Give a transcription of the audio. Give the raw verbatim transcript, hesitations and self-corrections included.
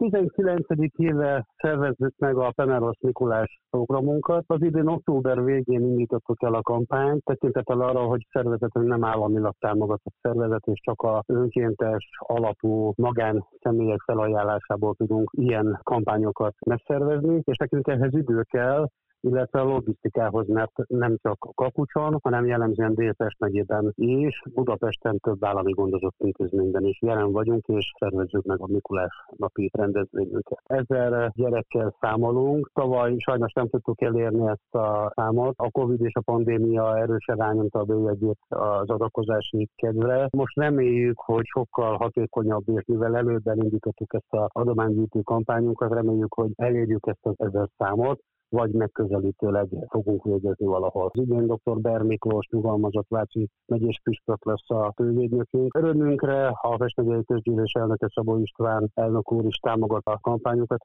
tizenkilencedik éve szervezzük meg a Penelosz Mikulás programunkat. Az idén október végén indítottuk el a kampányt, tekintettel arra, hogy szervezetünk nem államilag támogatott szervezet, és csak a önkéntes alapú magánszemélyek felajánlásából tudunk ilyen kampányokat megszervezni, és nekünk ehhez idő kell, illetve a logisztikához, mert nem csak Kapucson, hanem jellemzően Dél-Pest megyében és Budapesten több állami gondozott intézményben is jelen vagyunk, és szervezzük meg a Mikulás napi rendezvényünket. Ezer gyerekkel számolunk, tavaly sajnos nem tudtuk elérni ezt a számot, a Covid és a pandémia erősen rányomta a bélyegét az adakozási kedvre. Most reméljük, hogy sokkal hatékonyabb, és mivel előbb elindítottuk ezt az adománygyűjtő kampányunkat, reméljük, hogy elérjük ezt az ezer számot, vagy megközelítőleg fogunk végezni valahol. Az idén dr. Ber Miklós nyugalmazott Váci megyés püspök lesz a fővédnökünk. Örömünkre a Pest megyei közgyűlés elnöke Szabó István elnök úr is támogat a kampányunkat,